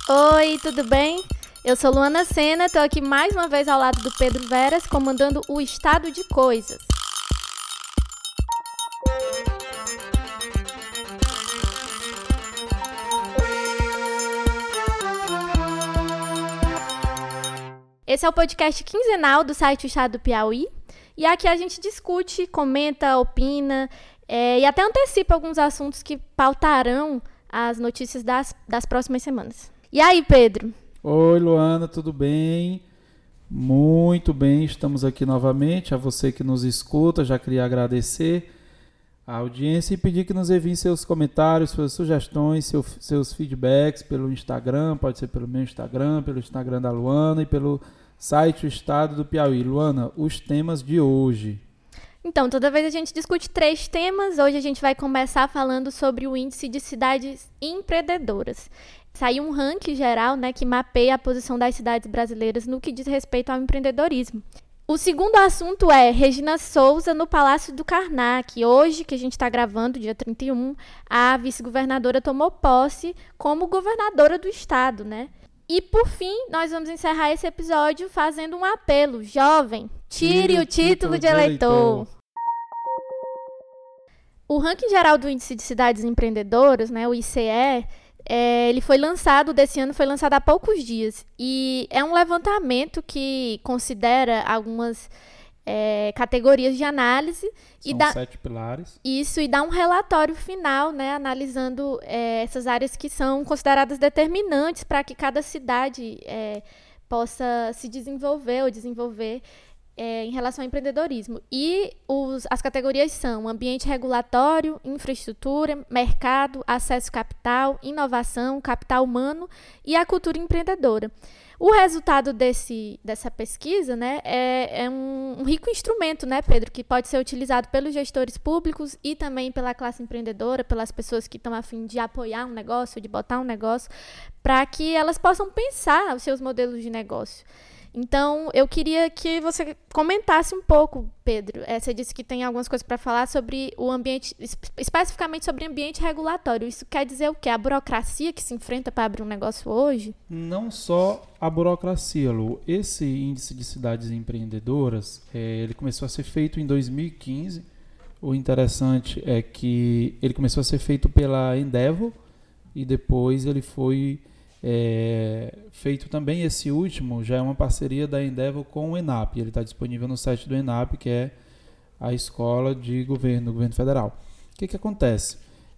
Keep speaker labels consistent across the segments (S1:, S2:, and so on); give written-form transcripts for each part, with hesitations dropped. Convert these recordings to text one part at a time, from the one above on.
S1: Oi, tudo bem? Eu sou Luana Sena, estou aqui mais uma vez ao lado do Pedro Veras, comandando o Estado de Coisas. Esse é o podcast quinzenal do site O Estado do Piauí, e aqui a gente discute, comenta, opina e até antecipa alguns assuntos que pautarão as notícias das próximas semanas. E aí, Pedro?
S2: Oi, Luana, tudo bem? Muito bem, estamos aqui novamente. A você que nos escuta, já queria agradecer a audiência e pedir que nos enviem seus comentários, suas sugestões, seus feedbacks pelo Instagram, pode ser pelo meu Instagram, pelo Instagram da Luana e pelo site O Estado do Piauí. Luana, os temas de hoje.
S1: Então, toda vez a gente discute 3 temas. Hoje a gente vai começar falando sobre o índice de cidades empreendedoras. Saiu um ranking geral, que mapeia a posição das cidades brasileiras no que diz respeito ao empreendedorismo. O segundo assunto é Regina Souza no Palácio do Karnak. Hoje, que a gente está gravando, dia 31, a vice-governadora tomou posse como governadora do estado, E, por fim, nós vamos encerrar esse episódio fazendo um apelo. Jovem, tire o título de eleitor. O ranking geral do Índice de Cidades Empreendedoras, o ICE, ele foi lançado há poucos dias. E é um levantamento que considera algumas categorias de análise.
S2: São 7 pilares.
S1: Isso, e dá um relatório final, analisando essas áreas que são consideradas determinantes para que cada cidade possa se desenvolver ou desenvolver em relação ao empreendedorismo. E as categorias são ambiente regulatório, infraestrutura, mercado, acesso a capital, inovação, capital humano e a cultura empreendedora. O resultado dessa pesquisa é um rico instrumento, Pedro, que pode ser utilizado pelos gestores públicos e também pela classe empreendedora, pelas pessoas que estão a fim de apoiar um negócio, de botar um negócio, para que elas possam pensar os seus modelos de negócio. Então, eu queria que você comentasse um pouco, Pedro. Você disse que tem algumas coisas para falar sobre o ambiente, especificamente sobre ambiente regulatório. Isso quer dizer o quê? A burocracia que se enfrenta para abrir um negócio hoje?
S2: Não só a burocracia, Lu. Esse índice de cidades empreendedoras, ele começou a ser feito em 2015. O interessante é que ele começou a ser feito pela Endeavor e depois ele foi feito também. Esse último já é uma parceria da Endeavor com o ENAP. Ele está disponível no site do ENAP, que é a escola de governo, do governo federal. O que acontece?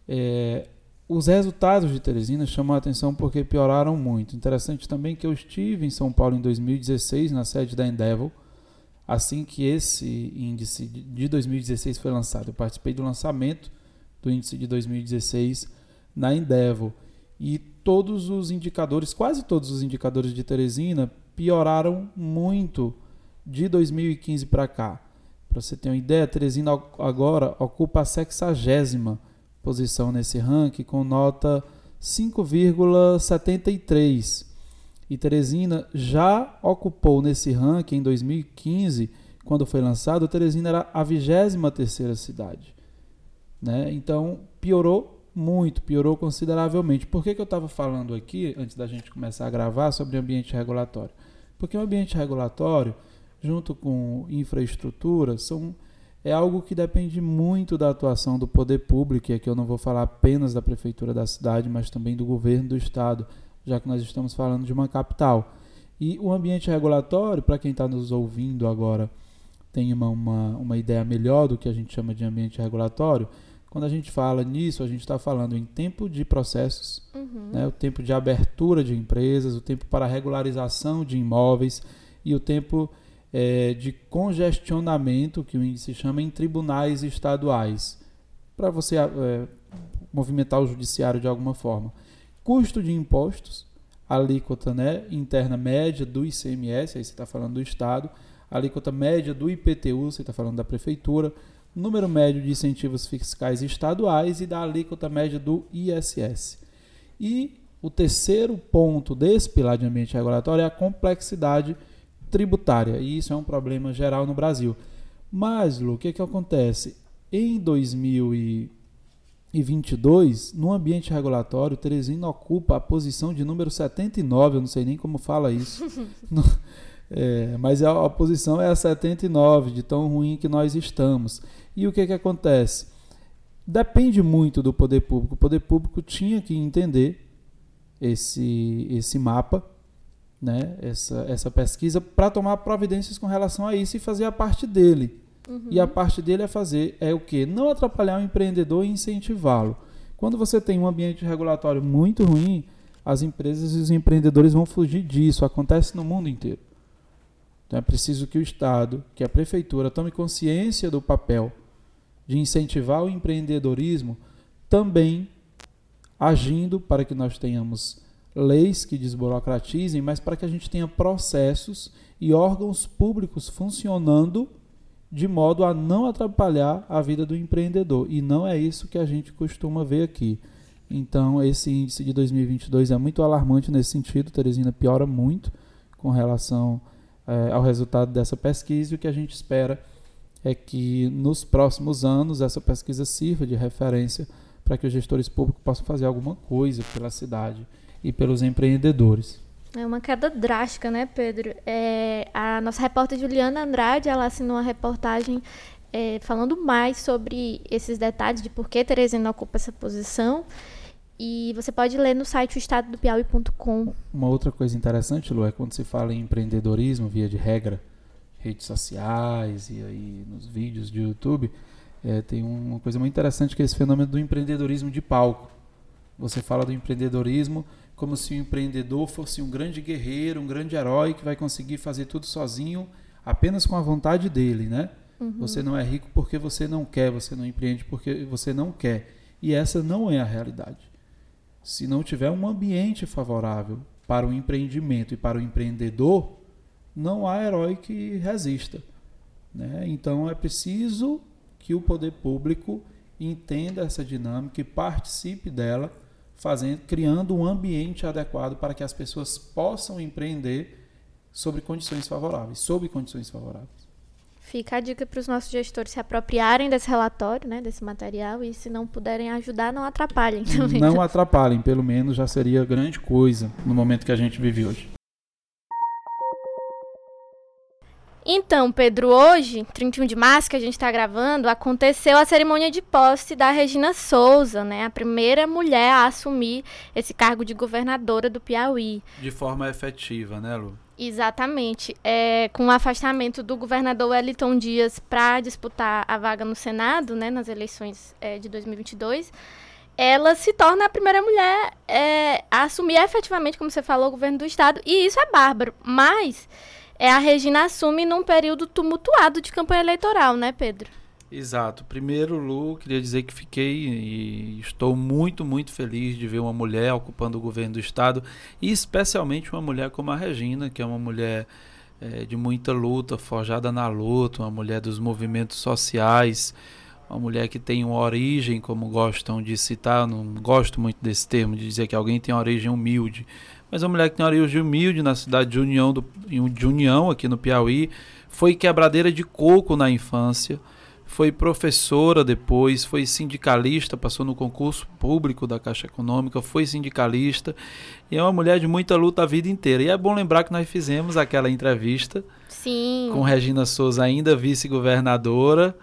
S2: Os resultados de Teresina chamam a atenção porque pioraram muito. Interessante também que eu estive em São Paulo em 2016, na sede da Endeavor, assim que esse índice de 2016 foi lançado. Eu participei do lançamento do índice de 2016 na Endeavor. E todos os indicadores, quase todos os indicadores de Teresina pioraram muito de 2015 para cá. Para você ter uma ideia, Teresina agora ocupa a 60ª posição nesse ranking com nota 5,73. E Teresina já ocupou nesse ranking em 2015, quando foi lançado, Teresina era a 23ª cidade. Então, piorou muito, piorou consideravelmente. Por que eu estava falando aqui, antes da gente começar a gravar, sobre ambiente regulatório? Porque o ambiente regulatório, junto com infraestrutura, é algo que depende muito da atuação do poder público, e aqui eu não vou falar apenas da prefeitura da cidade, mas também do governo do estado, já que nós estamos falando de uma capital. E o ambiente regulatório, para quem está nos ouvindo agora, tem uma ideia melhor do que a gente chama de ambiente regulatório. Quando a gente fala nisso, a gente está falando em tempo de processos, o tempo de abertura de empresas, o tempo para regularização de imóveis e o tempo de congestionamento, que o índice chama, em tribunais estaduais, para você movimentar o judiciário de alguma forma. Custo de impostos, alíquota interna média do ICMS, aí você está falando do Estado, alíquota média do IPTU, você está falando da Prefeitura, número médio de incentivos fiscais estaduais e da alíquota média do ISS. E o terceiro ponto desse pilar de ambiente regulatório é a complexidade tributária, e isso é um problema geral no Brasil. Mas, Lu, o que acontece? Em 2000 2022, no ambiente regulatório, Teresina ocupa a posição de número 79, eu não sei nem como fala isso, mas a posição é a 79, de tão ruim que nós estamos. E o que acontece? Depende muito do poder público. O poder público tinha que entender esse mapa, né? essa pesquisa, para tomar providências com relação a isso e fazer a parte dele. E a parte dele é o quê? Não atrapalhar o empreendedor e incentivá-lo. Quando você tem um ambiente regulatório muito ruim, as empresas e os empreendedores vão fugir disso. Acontece no mundo inteiro. Então é preciso que o Estado, que a Prefeitura tome consciência do papel de incentivar o empreendedorismo, também agindo para que nós tenhamos leis que desburocratizem, mas para que a gente tenha processos e órgãos públicos funcionando de modo a não atrapalhar a vida do empreendedor. E não é isso que a gente costuma ver aqui. Então, esse índice de 2022 é muito alarmante nesse sentido. Teresina piora muito com relação ao resultado dessa pesquisa. E o que a gente espera é que nos próximos anos essa pesquisa sirva de referência para que os gestores públicos possam fazer alguma coisa pela cidade e pelos empreendedores.
S1: É uma queda drástica, né, Pedro? A nossa repórter Juliana Andrade, ela assinou uma reportagem falando mais sobre esses detalhes de por que Teresina ocupa essa posição. E você pode ler no site estadodopiauí.com.
S2: Uma outra coisa interessante, Lu, é quando se fala em empreendedorismo, via de regra, redes sociais e aí nos vídeos de YouTube, tem uma coisa muito interessante que é esse fenômeno do empreendedorismo de palco. Você fala do empreendedorismo como se o empreendedor fosse um grande guerreiro, um grande herói que vai conseguir fazer tudo sozinho, apenas com a vontade dele, né? Você não é rico porque você não quer, você não empreende porque você não quer. E essa não é a realidade. Se não tiver um ambiente favorável para o empreendimento e para o empreendedor, não há herói que resista, né? Então é preciso que o poder público entenda essa dinâmica e participe dela, criando um ambiente adequado para que as pessoas possam empreender sob condições favoráveis.
S1: Fica a dica para os nossos gestores se apropriarem desse relatório, né, desse material, e se não puderem ajudar, não atrapalhem também.
S2: Não atrapalhem, pelo menos já seria grande coisa no momento que a gente vive hoje.
S1: Então, Pedro, hoje, 31 de março, que a gente está gravando, aconteceu a cerimônia de posse da Regina Souza, né? A primeira mulher a assumir esse cargo de governadora do Piauí.
S2: De forma efetiva, né, Lu?
S1: Exatamente. Com o afastamento do governador Wellington Dias para disputar a vaga no Senado, né, nas eleições de 2022, ela se torna a primeira mulher a assumir efetivamente, como você falou, o governo do Estado. E isso é bárbaro, mas a Regina assume num período tumultuado de campanha eleitoral, né, Pedro?
S2: Exato. Primeiro, Lu, queria dizer que fiquei e estou muito, muito feliz de ver uma mulher ocupando o governo do Estado, e especialmente uma mulher como a Regina, que é uma mulher de muita luta, forjada na luta, uma mulher dos movimentos sociais, uma mulher que tem uma origem, como gostam de citar, não gosto muito desse termo, de dizer que alguém tem uma origem humilde, mas uma mulher que tem uma origem humilde na cidade de União, aqui no Piauí, foi quebradeira de coco na infância, foi professora depois, foi sindicalista, passou no concurso público da Caixa Econômica, foi sindicalista, e é uma mulher de muita luta a vida inteira. E é bom lembrar que nós fizemos aquela entrevista
S1: Sim.
S2: com Regina Souza, ainda vice-governadora,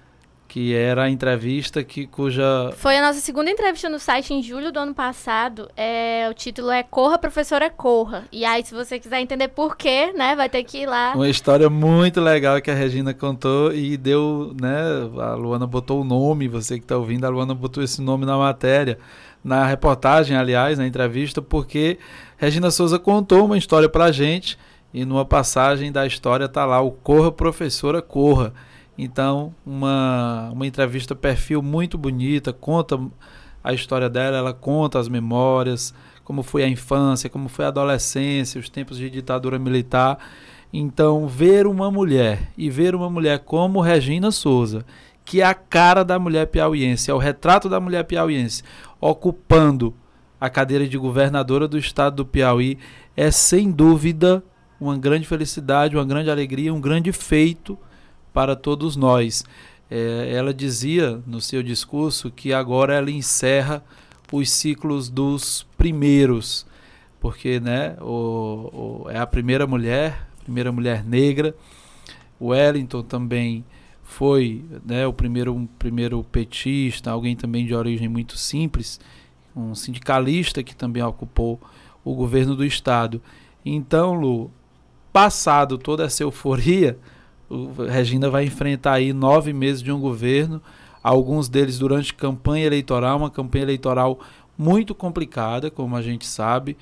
S2: que era a entrevista cuja...
S1: Foi a nossa segunda entrevista no site em julho do ano passado. O título é Corra, Professora, Corra. E aí, se você quiser entender por quê, né, vai ter que ir lá.
S2: Uma história muito legal que a Regina contou e deu, né, a Luana botou o nome, você que está ouvindo, a Luana botou esse nome na matéria, na reportagem, aliás, na entrevista, porque Regina Souza contou uma história pra gente e numa passagem da história tá lá o Corra, Professora, Corra. Então, uma entrevista perfil muito bonita, conta a história dela, ela conta as memórias, como foi a infância, como foi a adolescência, os tempos de ditadura militar. Então, ver uma mulher como Regina Souza, que é a cara da mulher piauiense, é o retrato da mulher piauiense, ocupando a cadeira de governadora do estado do Piauí, é sem dúvida uma grande felicidade, uma grande alegria, um grande feito para todos nós. ela dizia no seu discurso que agora ela encerra os ciclos dos primeiros, porque, né, é a primeira mulher negra. O Wellington também foi, né, o primeiro petista, alguém também de origem muito simples, um sindicalista que também ocupou o governo do estado. Então, Lu, passado toda essa euforia, Regina vai enfrentar aí 9 meses de um governo, alguns deles durante campanha eleitoral, uma campanha eleitoral muito complicada, como a gente sabe.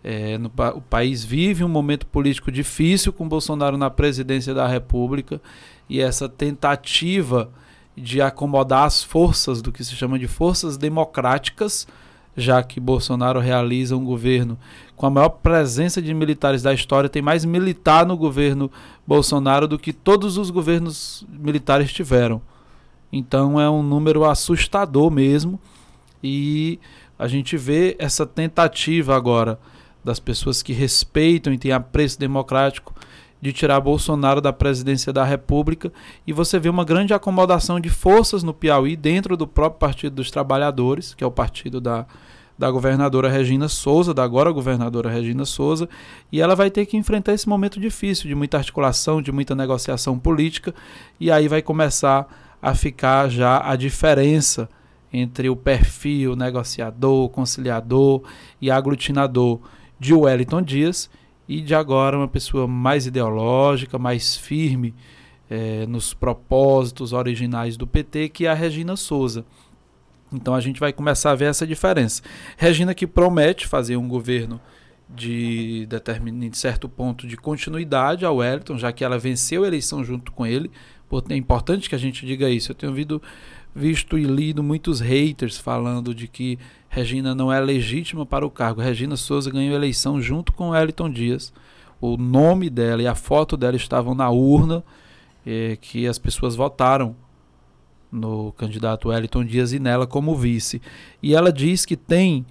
S2: O país vive um momento político difícil com Bolsonaro na presidência da República, e essa tentativa de acomodar as forças do que se chama de forças democráticas, já que Bolsonaro realiza um governo com a maior presença de militares da história, tem mais militar no governo Bolsonaro do que todos os governos militares tiveram. Então é um número assustador mesmo, e a gente vê essa tentativa agora das pessoas que respeitam e têm apreço democrático de tirar Bolsonaro da presidência da República, e você vê uma grande acomodação de forças no Piauí dentro do próprio Partido dos Trabalhadores, que é o partido da governadora Regina Souza, da agora governadora Regina Souza, e ela vai ter que enfrentar esse momento difícil, de muita articulação, de muita negociação política, e aí vai começar a ficar já a diferença entre o perfil negociador, conciliador e aglutinador de Wellington Dias, e de agora uma pessoa mais ideológica, mais firme nos propósitos originais do PT, que é a Regina Souza. Então a gente vai começar a ver essa diferença. Regina, que promete fazer um governo de certo ponto de continuidade ao Wellington, já que ela venceu a eleição junto com ele. É importante que a gente diga isso. Eu tenho visto e lido muitos haters falando de que Regina não é legítima para o cargo. Regina Souza ganhou a eleição junto com Wellington Dias. O nome dela e a foto dela estavam na urna, que as pessoas votaram no candidato Wellington Dias e nela como vice. E ela diz que tem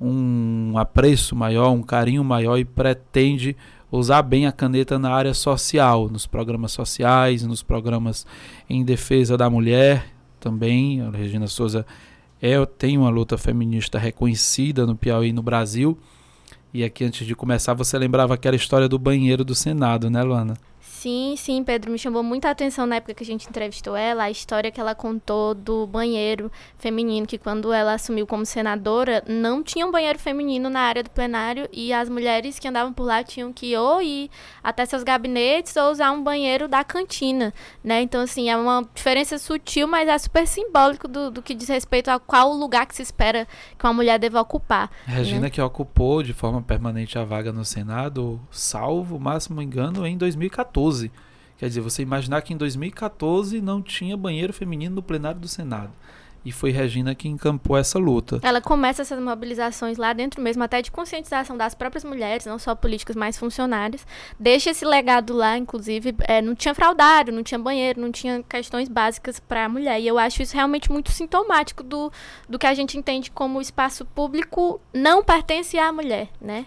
S2: um apreço maior, um carinho maior, e pretende usar bem a caneta na área social, nos programas sociais, nos programas em defesa da mulher também. A Regina Souza tem uma luta feminista reconhecida no Piauí e no Brasil. E aqui, antes de começar, você lembrava aquela história do banheiro do Senado, né, Luana?
S1: Sim, Pedro, me chamou muita atenção na época que a gente entrevistou ela, a história que ela contou do banheiro feminino, que quando ela assumiu como senadora, não tinha um banheiro feminino na área do plenário, e as mulheres que andavam por lá tinham que ou ir até seus gabinetes ou usar um banheiro da cantina, né? Então, assim, é uma diferença sutil, mas é super simbólico do que diz respeito a qual lugar que se espera que uma mulher deva ocupar.
S2: Regina,
S1: né?
S2: Que ocupou de forma permanente a vaga no Senado, salvo, máximo engano, em 2014. Quer dizer, você imaginar que em 2014 não tinha banheiro feminino no plenário do Senado. E foi Regina que encampou essa luta.
S1: Ela começa essas mobilizações lá dentro mesmo, até de conscientização das próprias mulheres, não só políticas, mas funcionárias. Deixa esse legado lá, inclusive, não tinha fraudário, não tinha banheiro, não tinha questões básicas para a mulher. E eu acho isso realmente muito sintomático do que a gente entende como espaço público não pertence à mulher, né?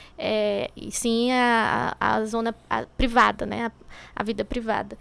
S1: E sim a zona privada, né? A vida privada.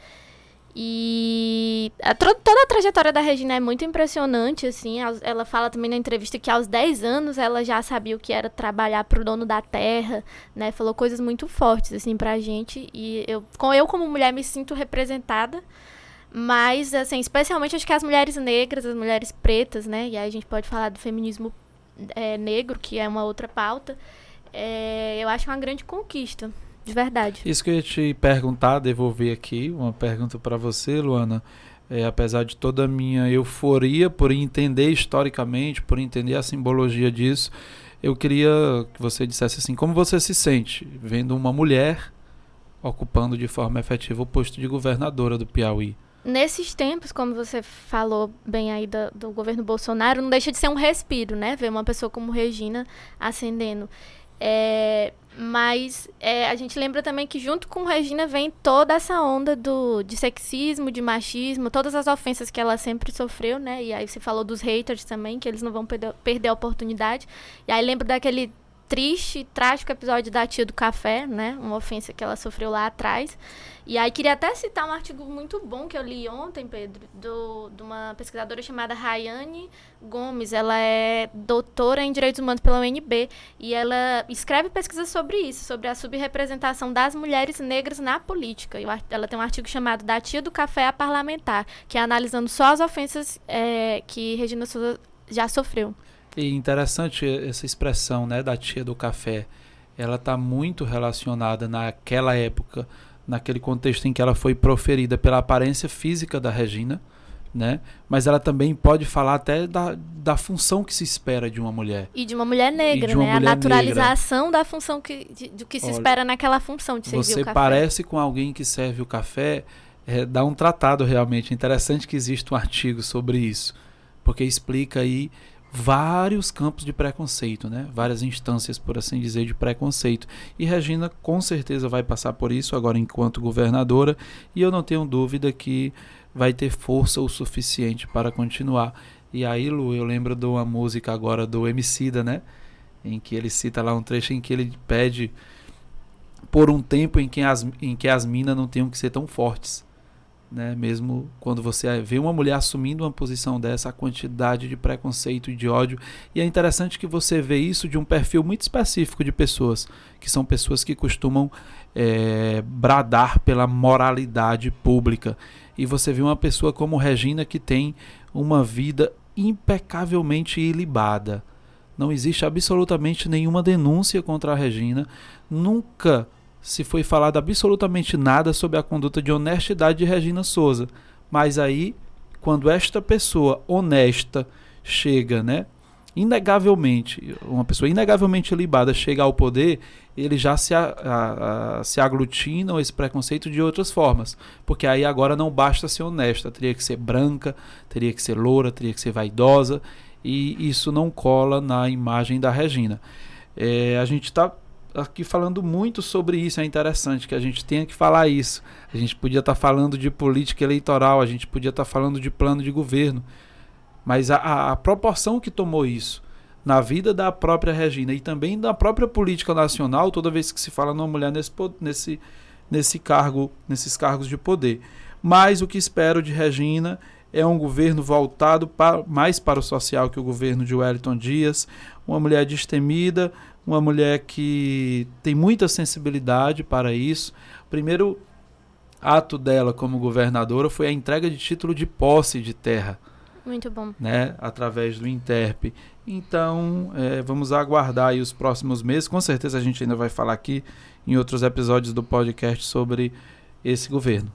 S1: E toda a trajetória da Regina é muito impressionante, assim. Ela fala também na entrevista que aos 10 anos ela já sabia o que era trabalhar para o dono da terra, né? Falou coisas muito fortes, assim, pra gente. E eu como mulher, me sinto representada. Mas, assim, especialmente acho que as mulheres negras, as mulheres pretas, né? E aí a gente pode falar do feminismo negro, que é uma outra pauta. Eu acho uma grande conquista, de verdade.
S2: Isso que eu ia te perguntar, devolver aqui uma pergunta para você, Luana. Apesar de toda a minha euforia por entender historicamente, por entender a simbologia disso, eu queria que você dissesse assim, como você se sente vendo uma mulher ocupando de forma efetiva o posto de governadora do Piauí?
S1: Nesses tempos, como você falou bem aí do governo Bolsonaro, não deixa de ser um respiro, né? Ver uma pessoa como Regina ascendendo. Mas a gente lembra também que junto com Regina vem toda essa onda de sexismo, de machismo, todas as ofensas que ela sempre sofreu, né? E aí você falou dos haters também, que eles não vão perder a oportunidade. E aí lembro daquele triste, trágico episódio da tia do café, né? Uma ofensa que ela sofreu lá atrás. E aí queria até citar um artigo muito bom que eu li ontem, Pedro, de uma pesquisadora chamada Rayane Gomes. Ela é doutora em Direitos Humanos pela UNB e ela escreve pesquisas sobre isso, sobre a subrepresentação das mulheres negras na política. Ela tem um artigo chamado Da Tia do Café à Parlamentar, que é analisando só as ofensas que Regina Souza já sofreu.
S2: E interessante essa expressão, né, da tia do café. Ela está muito relacionada naquela época, naquele contexto em que ela foi proferida pela aparência física da Regina, né? Mas ela também pode falar até da função que se espera de uma mulher.
S1: E de uma mulher negra,
S2: uma
S1: né?
S2: Mulher
S1: a naturalização
S2: negra.
S1: Da função do que se espera naquela função de servir o café.
S2: Você parece com alguém que serve o café, dá um tratado realmente. Interessante que existe um artigo sobre isso, porque explica aí vários campos de preconceito, né? Várias instâncias, por assim dizer, de preconceito. E Regina com certeza vai passar por isso agora enquanto governadora, e eu não tenho dúvida que vai ter força o suficiente para continuar. E aí, Lu, eu lembro de uma música agora do Emicida, né? Em que ele cita lá um trecho em que ele pede por um tempo em que as minas não tenham que ser tão fortes. Né? Mesmo quando você vê uma mulher assumindo uma posição dessa, a quantidade de preconceito e de ódio, e é interessante que você vê isso de um perfil muito específico de pessoas, que são pessoas que costumam bradar pela moralidade pública, e você vê uma pessoa como Regina que tem uma vida impecavelmente ilibada, não existe absolutamente nenhuma denúncia contra a Regina, nunca se foi falado absolutamente nada sobre a conduta de honestidade de Regina Souza. Mas aí, quando esta pessoa honesta chega, né, inegavelmente, uma pessoa inegavelmente ilibada chega ao poder, eles já se aglutinam esse preconceito de outras formas. Porque aí agora não basta ser honesta, teria que ser branca, teria que ser loura, teria que ser vaidosa, e isso não cola na imagem da Regina. A gente está aqui falando muito sobre isso, é interessante que a gente tenha que falar isso. A gente podia estar falando de política eleitoral, a gente podia estar falando de plano de governo, mas a proporção que tomou isso na vida da própria Regina e também da própria política nacional, toda vez que se fala numa mulher nesses cargos de poder. Mas o que espero de Regina é um governo voltado mais para o social que o governo de Wellington Dias, uma mulher destemida, uma mulher que tem muita sensibilidade para isso. O primeiro ato dela como governadora foi a entrega de título de posse de terra.
S1: Muito bom.
S2: Né, através do Interp. Então, vamos aguardar aí os próximos meses. Com certeza a gente ainda vai falar aqui em outros episódios do podcast sobre esse governo.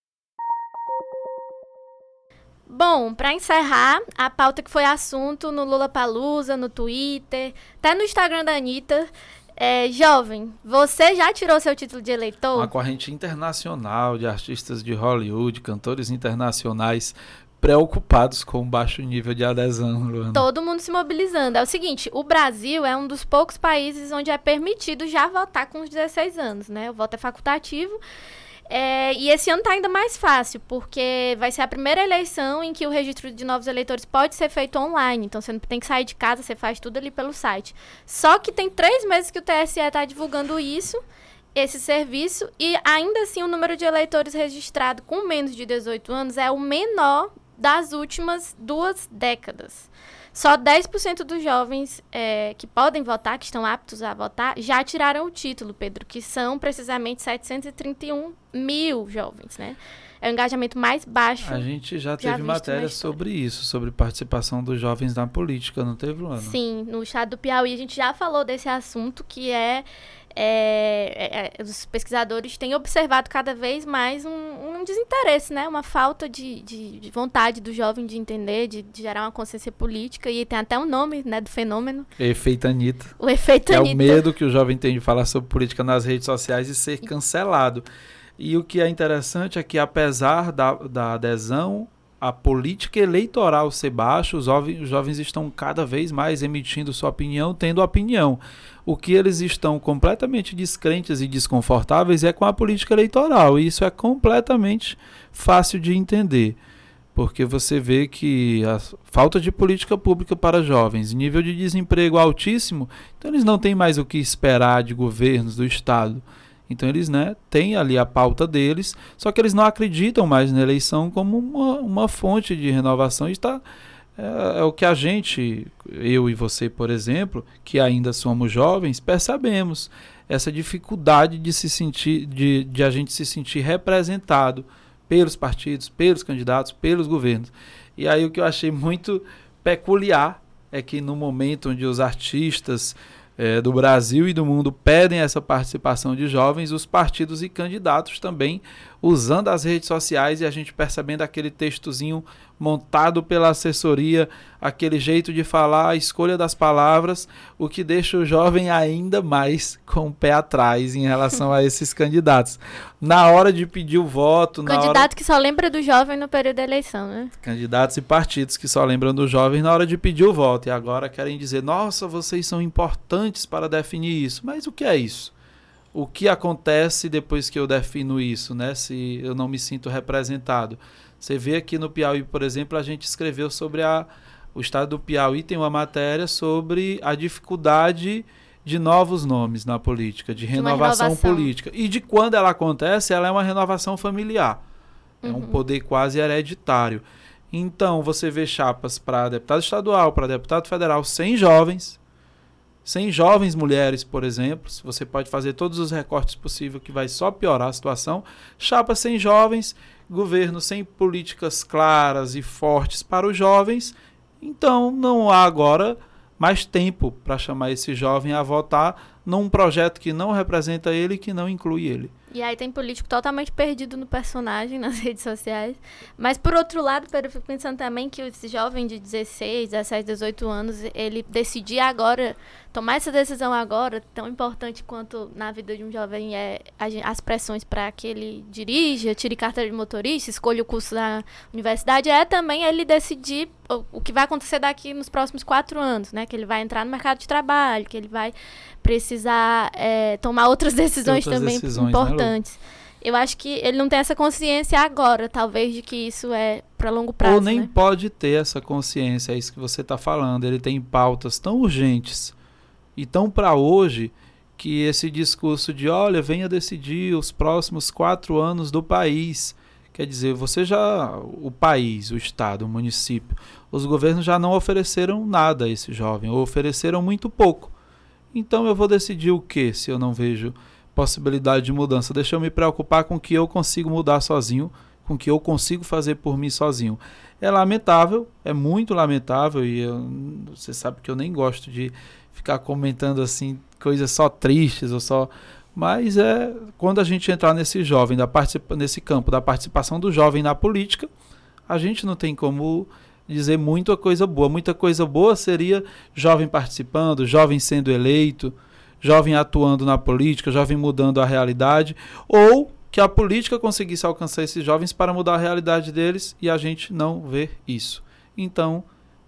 S1: Bom, para encerrar, a pauta que foi assunto no Lollapalooza, no Twitter, até no Instagram da Anitta. Jovem, você já tirou seu título de eleitor?
S2: Uma corrente internacional de artistas de Hollywood, cantores internacionais preocupados com o baixo nível de adesão, Luana.
S1: Todo mundo se mobilizando. É o seguinte, o Brasil é um dos poucos países onde é permitido já votar com os 16 anos, né? O voto é facultativo. E esse ano está ainda mais fácil, porque vai ser a primeira eleição em que o registro de novos eleitores pode ser feito online. Então, você não tem que sair de casa, você faz tudo ali pelo site. Só que tem 3 meses que o TSE está divulgando esse serviço, e ainda assim o número de eleitores registrados com menos de 18 anos é o menor das últimas 2 décadas. Só 10% dos jovens que podem votar, que estão aptos a votar, já tiraram o título, Pedro, que são precisamente 731 mil jovens, né? É o engajamento mais baixo.
S2: A gente já teve matéria sobre isso, sobre participação dos jovens na política, não teve, Luana?
S1: Sim, no estado do Piauí a gente já falou desse assunto, que os pesquisadores têm observado cada vez mais um desinteresse, né? Uma falta de vontade do jovem de entender, de gerar uma consciência política, e tem até um nome, né, do fenômeno.
S2: Efeito Anitta.
S1: O efeito Anitta.
S2: É o medo que o jovem tem de falar sobre política nas redes sociais e ser cancelado. E o que é interessante é que, apesar da adesão à política eleitoral ser baixa, os jovens estão cada vez mais emitindo sua opinião, tendo opinião. O que eles estão completamente descrentes e desconfortáveis é com a política eleitoral. E isso é completamente fácil de entender. porque você vê que a falta de política pública para jovens, nível de desemprego altíssimo, então eles não têm mais o que esperar de governos do Estado. Então eles, né, têm ali a pauta deles, só que eles não acreditam mais na eleição como uma fonte de renovação. É o que a gente, eu e você, por exemplo, que ainda somos jovens, percebemos essa dificuldade de se sentir, de a gente se sentir representado pelos partidos, pelos candidatos, pelos governos. E aí o que eu achei muito peculiar é que no momento onde os artistas do Brasil e do mundo pedem essa participação de jovens, os partidos e candidatos também usando as redes sociais, e a gente percebendo aquele textozinho montado pela assessoria, aquele jeito de falar, a escolha das palavras, o que deixa o jovem ainda mais com o pé atrás em relação a esses candidatos. Na hora de pedir o voto...
S1: Candidato que só lembra do jovem no período da eleição, né?
S2: Candidatos e partidos que só lembram do jovem na hora de pedir o voto. E agora querem dizer, nossa, vocês são importantes para definir isso. Mas o que é isso? O que acontece depois que eu defino isso, né? Se eu não me sinto representado? Você vê aqui no Piauí, por exemplo, a gente escreveu sobre o estado do Piauí, tem uma matéria sobre a dificuldade de novos nomes na política, de renovação política. E de quando ela acontece, ela é uma renovação familiar. É um poder quase hereditário. Então, você vê chapas para deputado estadual, para deputado federal, sem jovens mulheres, por exemplo. Você pode fazer todos os recortes possíveis que vai só piorar a situação. Chapa sem jovens, governo sem políticas claras e fortes para os jovens. Então não há agora mais tempo para chamar esse jovem a votar num projeto que não representa ele e que não inclui ele.
S1: E aí tem político totalmente perdido no personagem nas redes sociais. Mas, por outro lado, Pedro, eu fico pensando também que esse jovem de 16, 17, 18 anos, ele decidir agora, tomar essa decisão agora, tão importante quanto na vida de um jovem é as pressões para que ele dirija, tire carteira de motorista, escolha o curso da universidade, é também ele decidir o que vai acontecer daqui nos próximos 4 anos, né? Que ele vai entrar no mercado de trabalho, que ele vai precisar tomar outras decisões também importantes. Né, eu acho que ele não tem essa consciência agora, talvez, de que isso é para longo prazo.
S2: Ou nem pode ter essa consciência, é isso que você está falando. Ele tem pautas tão urgentes e tão para hoje que esse discurso de, olha, venha decidir os próximos 4 anos do país. Quer dizer, o país, o estado, o município, os governos já não ofereceram nada a esse jovem, ou ofereceram muito pouco. Então eu vou decidir o que se eu não vejo possibilidade de mudança? Deixa eu me preocupar com o que eu consigo mudar sozinho, com o que eu consigo fazer por mim sozinho. É lamentável, é muito lamentável, e você sabe que eu nem gosto de ficar comentando assim coisas só tristes ou só... Mas quando a gente entrar nesse nesse campo da participação do jovem na política, a gente não tem como dizer muita coisa boa. Muita coisa boa seria jovem participando, jovem sendo eleito, jovem atuando na política, jovem mudando a realidade, ou que a política conseguisse alcançar esses jovens para mudar a realidade deles, e a gente não vê isso. Então,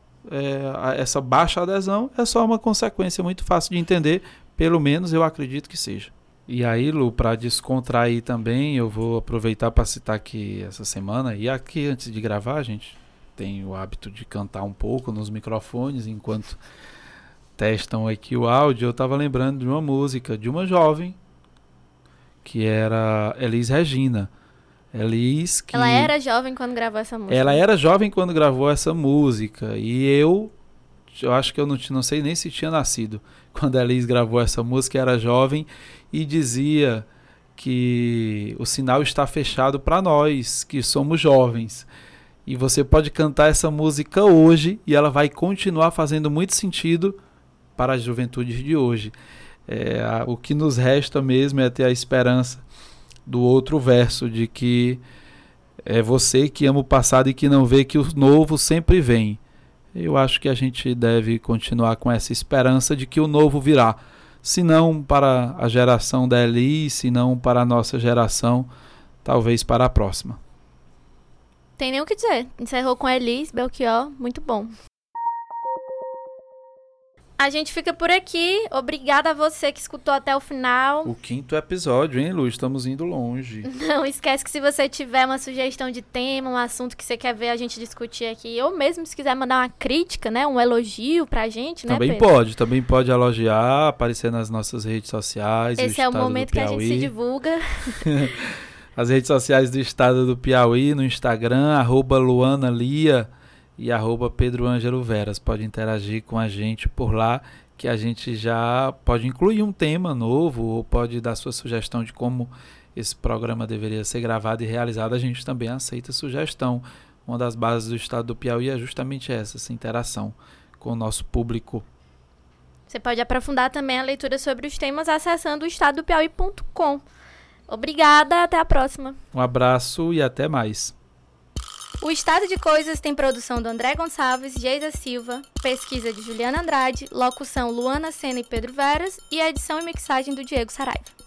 S2: essa baixa adesão é só uma consequência muito fácil de entender, pelo menos eu acredito que seja. E aí, Lu, para descontrair também, eu vou aproveitar para citar que essa semana, e aqui antes de gravar, a gente tem o hábito de cantar um pouco nos microfones enquanto testam aqui o áudio. Eu estava lembrando de uma música de uma jovem que era Elis Regina.
S1: Ela era jovem quando gravou essa música.
S2: Ela era jovem quando gravou essa música, e eu acho que eu não sei nem se tinha nascido quando a Elis gravou essa música. Era jovem e dizia que o sinal está fechado para nós, que somos jovens. E você pode cantar essa música hoje e ela vai continuar fazendo muito sentido para a juventude de hoje. O que nos resta mesmo é ter a esperança do outro verso, de que é você que ama o passado e que não vê que o novo sempre vem. Eu acho que a gente deve continuar com essa esperança de que o novo virá. Se não para a geração da Elis, se não para a nossa geração, talvez para a próxima.
S1: Tem nem o que dizer. Encerrou com Elis, Belchior, muito bom. A gente fica por aqui. Obrigada a você que escutou até o final.
S2: O 5º episódio, hein, Lu? Estamos indo longe.
S1: Não esquece que se você tiver uma sugestão de tema, um assunto que você quer ver a gente discutir aqui, ou mesmo se quiser mandar uma crítica, né, um elogio pra gente, né,
S2: Também
S1: Pedro?
S2: também pode elogiar, aparecer nas nossas redes sociais.
S1: Esse é o momento que a gente se divulga.
S2: As redes sociais do Estado do Piauí, no Instagram, @LuanaLia e @PedroAngeloVeras. Pode interagir com a gente por lá, que a gente já pode incluir um tema novo, ou pode dar sua sugestão de como esse programa deveria ser gravado e realizado. A gente também aceita sugestão. Uma das bases do Estado do Piauí é justamente essa interação com o nosso público.
S1: Você pode aprofundar também a leitura sobre os temas acessando o estadodopiauí.com. Obrigada, até a próxima.
S2: Um abraço e até mais.
S1: O Estado de Coisas tem produção do André Gonçalves, Geisa Silva, pesquisa de Juliana Andrade, locução Luana Sena e Pedro Veras e edição e mixagem do Diego Saraiva.